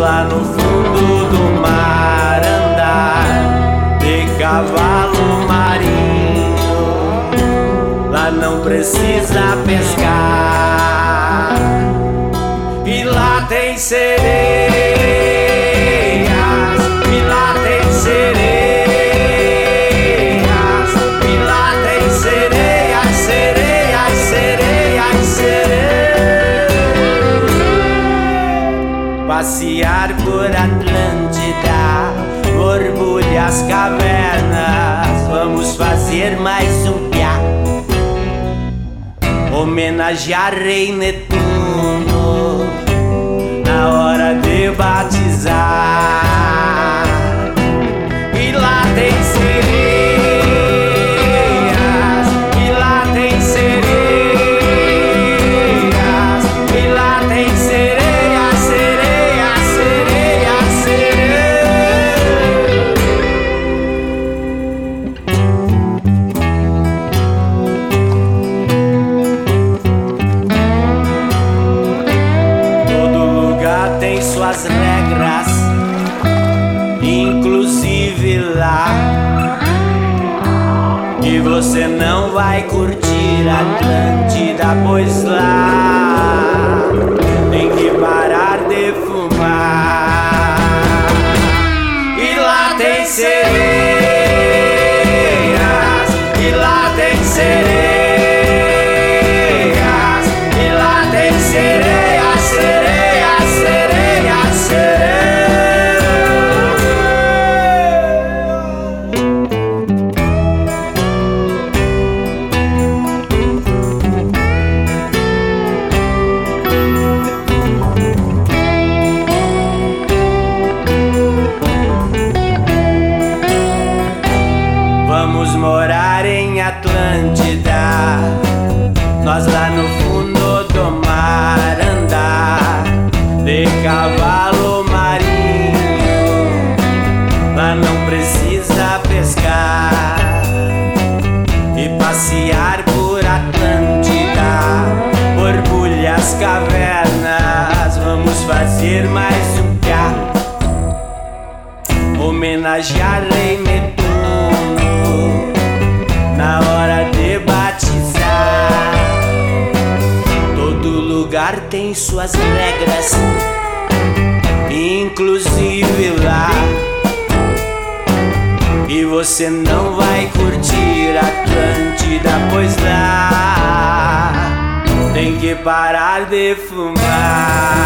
lá no fundo do mar andar de cavalo marinho. Lá não precisa pescar e lá tem sereias, e lá tem sereias, e lá tem sereias, sereias, sereias, sereias. Passear por Atlântida, borbulha as cavernas, vamos fazer mais um piá, homenagear Rei Netuno na hora de batizar. E lá tem sereias, e lá tem sereias, e lá tem sereias, sereias, sereias, tem suas regras, inclusive lá. E você não vai curtir Atlântida, pois lá tem que parar de fumar. E lá tem sereias, e lá tem sereias, e lá tem sereias, sereias, sereias, sereias. Vamos morar em Atlântida, nós lá no fundo do mar andar de cavalo marinho. Lá não precisa pescar e passear por Atlântida, borbulha as cavernas, vamos fazer mais um piá, homenagear Rei Netuno na hora de batizar. Todo lugar tem suas regras, inclusive lá. E você não vai curtir Atlântida, pois lá tem que parar de fumar.